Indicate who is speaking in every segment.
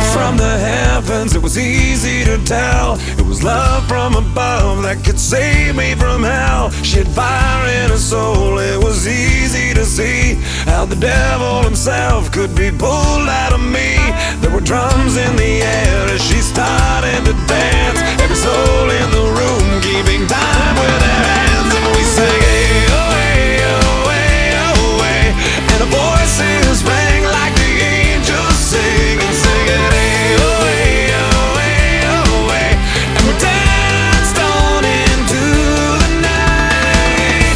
Speaker 1: from the heavens, it was easy to tell. It was love from above that could save me from hell. She had fire in her soul, it was easy to see how the devil himself could be pulled out of me. There were drums in the air as she started to dance. Every soul in the room keeping time with their hands. And we sang, hey, oh, hey, oh, hey, oh, hey. And our voices rang like the angels sing and sing it, hey, oh, hey, oh, hey, oh, hey. And we danced on into the night.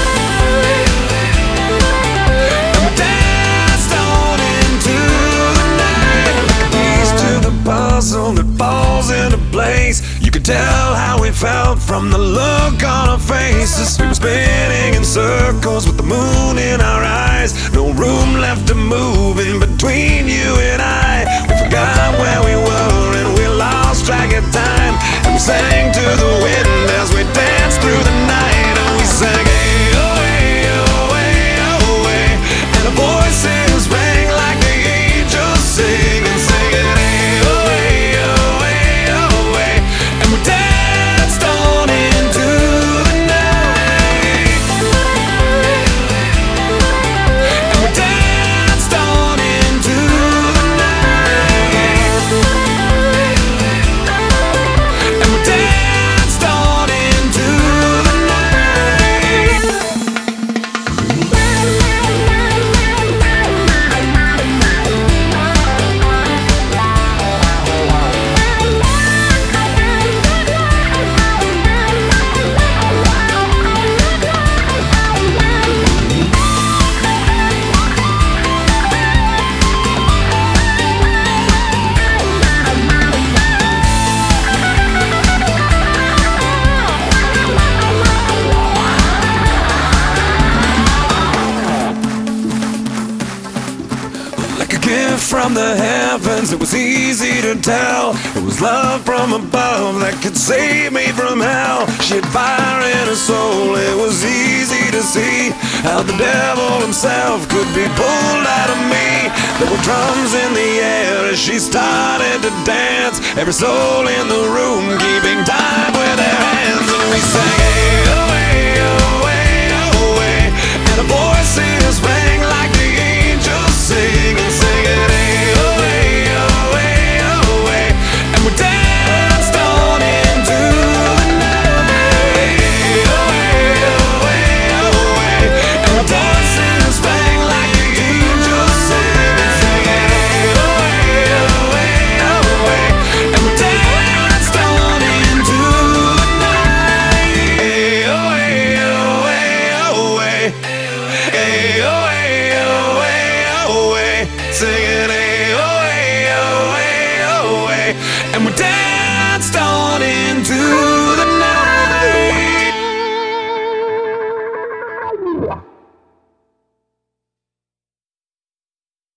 Speaker 1: And we danced on into the night. Like a piece to the puzzle that falls into place. You could tell how we felt from the look on our faces. We were spinning in circles with the moon in our eyes. No room left to move in between you and I. We forgot where we were and we lost track of time. And we sang to the wind as we danced through the night. And we sang, hey, oh, hey, oh, hey, oh, hey. And our voices rang like the angels sing and sing it, hey, oh, hey, oh, hey, oh, hey. And we danced on into the night. And we danced on into the night. And we danced on into the night. Like a gift from the heavens, it was easy to tell. It was love from above that could save me from hell. She had fire in her soul, it was easy to see how the devil himself could be pulled out of me. There were drums in the air as she started to dance. Every soul in the room keeping time with their hands. And we sang, hey, oh, hey, oh, hey, oh, hey. And our voices rang like the angels sing and sing it, hey, oh, hey, oh, hey, oh, hey. And we danced on into the night, hey, oh, hey, oh, hey, oh, hey. And our voices rang like the angels sing and sing it, hey, oh, hey, oh, hey, oh, hey. And we danced on into the night, hey, oh, hey, oh, hey, oh, hey. Hey, oh, hey, oh, hey, oh, hey. Singing, hey, oh, hey, oh, hey, oh, hey. And we danced on in